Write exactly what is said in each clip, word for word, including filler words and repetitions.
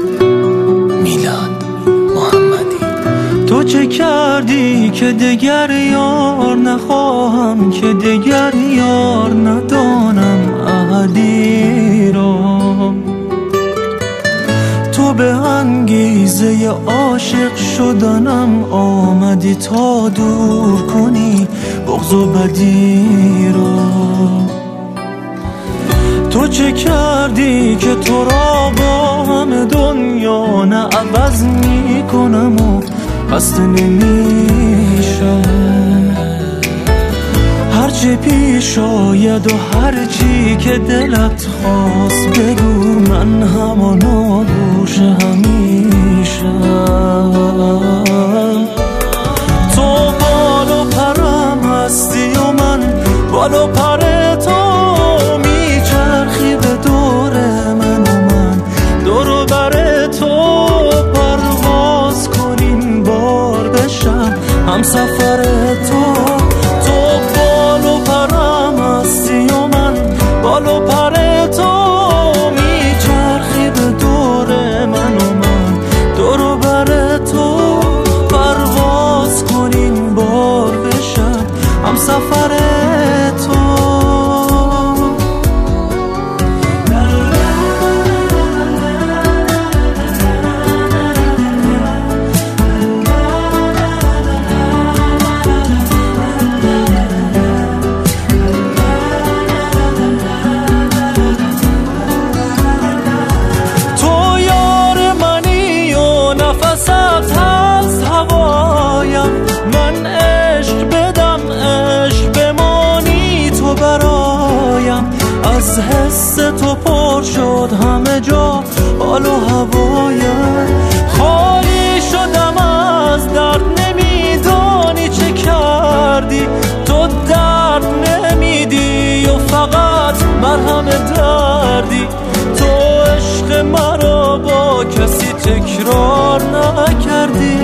میلاد محمدی. تو چه کردی که دگر یار نخواهم، که دگر یار ندانم احدی را. تو به انگیزه عاشق شدنم آمدی تا دور کنی بغض و بدی را. تو چه کردی که تو را با همه دنیا نه عوض می کنم و بسته نمیشم. هرچه پیش آید و هرچی که دلت خواست بگو، من همانا گوش همیشم. تو بال و پرم هستی و من بال و پر تو، میچرخی به دور من و من دور و بر تو. پرواز کنیم بار بشم هم سفر تو. تو بال و پرم هستی و من بال و پر تو، میچرخی به دور من و من دور و بر تو. پرواز کنیم بار بشم هم سفر تو. از حس تو پر شد همه جا حال و هوایم. خالی شدم از درد، نمیدانی چه کردی. تو درد نمیدی و فقط مرهم دردی. تو عشق مرا با کسی تکرار نکردی.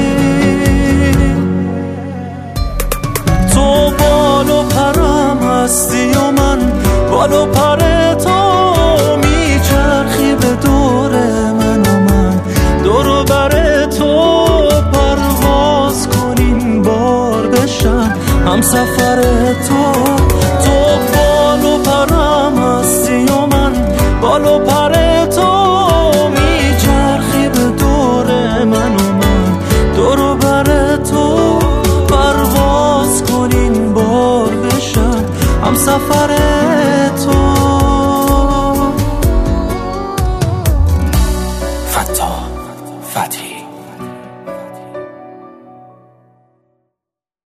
تو بال و پرم هستی و من بال و پر تو، میچرخی به دور من و من دور و بر تو. پرواز کنیم بار بشم هم سفر تو. تو بال و پرم هستی و من بال و پر تو، میچرخی به دور من و من دور و بر تو. پرواز کنیم بار بشم هم سفر تو. فتاح فتحی.